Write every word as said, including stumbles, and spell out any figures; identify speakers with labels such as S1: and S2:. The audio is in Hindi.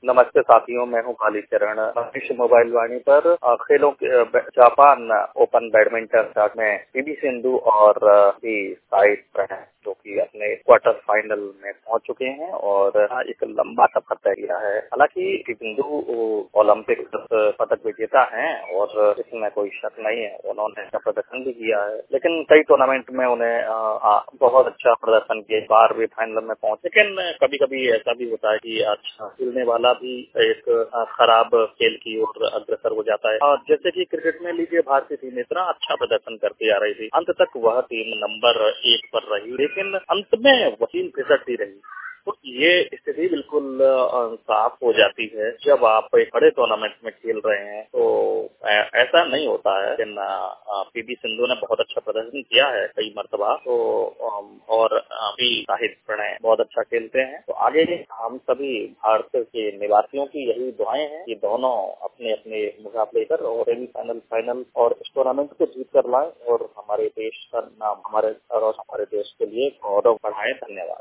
S1: नमस्ते साथियों, मैं हूं कालीचरण। मनीष मोबाइल वाणी पर अ, खेलों के अ, ब- जापान ओपन बैडमिंटन स्टार्ट में पीवी सिंधु और अ, भी साई प्रणय जो कि अपने क्वार्टर फाइनल में पहुंच चुके हैं और अ, एक लंबा सफर तय किया है। हालांकि सिंधु अ, ओलंपिक पदक विजेता हैं और इसमें कोई शक नहीं है, उन्होंने अच्छा प्रदर्शन भी किया है। लेकिन कई टूर्नामेंट में उन्हें अ, आ, बहुत अच्छा प्रदर्शन किया, बार भी फाइनल में पहुंचे। लेकिन कभी कभी ऐसा भी होता है कि अच्छा खेलने वाला भी एक अ, खराब खेल की ओर अग्रसर हो जाता है। और जैसे कि क्रिकेट में लीजिए, भारतीय टीम इतना अच्छा प्रदर्शन करती आ रही थी, अंत तक वह टीम नंबर एक पर रही, लेकिन अंत में वही फिसलती रही। तो ये स्थिति बिल्कुल अ, साफ हो जाती है जब आप एक बड़े टूर्नामेंट में खेल रहे हैं। तो ऐ- ऐसा नहीं होता है। लेकिन पीवी सिंधु ने बहुत अच्छा प्रदर्शन किया है कई मरतबा, तो अम, और अभी साहिल प्रणय बहुत अच्छा खेलते हैं। तो आगे हम सभी भारत के निवासियों की यही दुआएं हैं कि दोनों अपने अपने मुकाबले कर और सेमीफाइनल, फाइनल और इस टूर्नामेंट को जीत कर लाएं और हमारे देश का नाम, हमारे और हमारे देश के लिए गौरव बढ़ाएं। धन्यवाद।